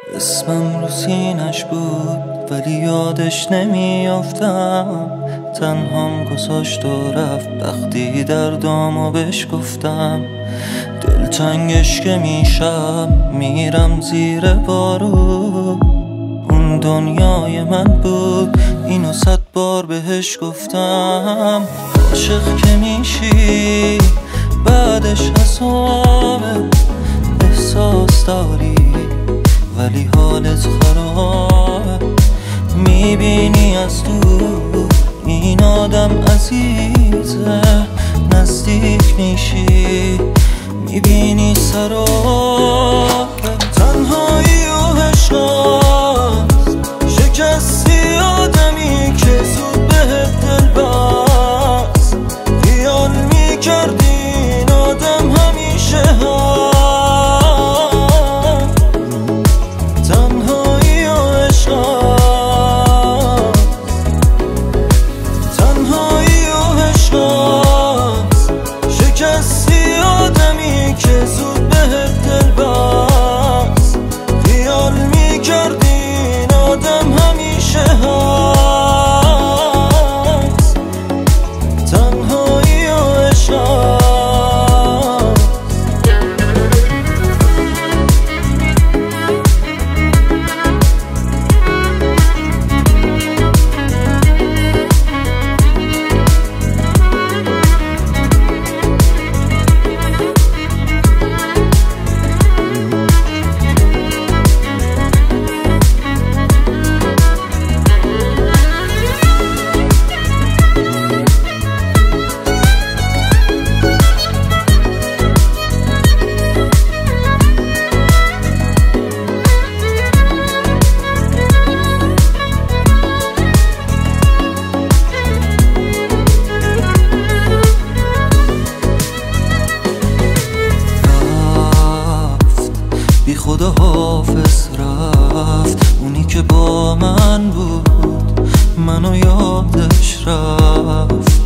اسمم رو سینش بود ولی یادش نمیافتم. تنهام گذاشت و رفت وقتی دردامو بهش گفتم. دلتنگش که میشم میرم زیر بارو. اون دنیای من بود اینو 100 بار بهش گفتم. عاشق که میشی بعدش حسابه، احساس داری ولی حالت خرابه. میبینی از دور این آدم عزیزه، نزدیک میشی میبینی سرابه. تنهایی و عشقاست، شکستی آدمی که زود بهت دل بست. خیال میکردی این آدم همیشه که زود بهت دل بست. خیال میکردی این آدم همیشه هست. تنهایی و عشقاست. بی خدا حافظ رفت، اونی که با من بود منو یادش رفت.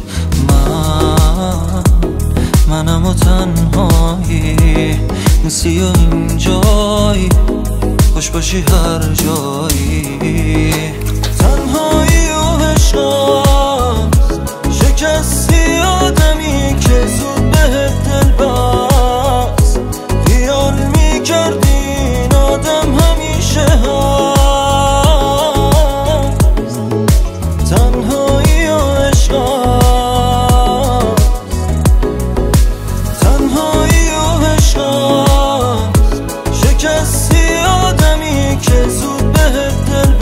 منم و تنهایی نسی و این جایی، خوش باشی هر جایی. تنهایی و عشقاست، شکستی آدمی که زود بهت دل بست. خیال میکردی این آدم همیشه هست. تنهایی و عشقاست، تنهایی و عشقاست. شکستی آدمی که زود بهت دل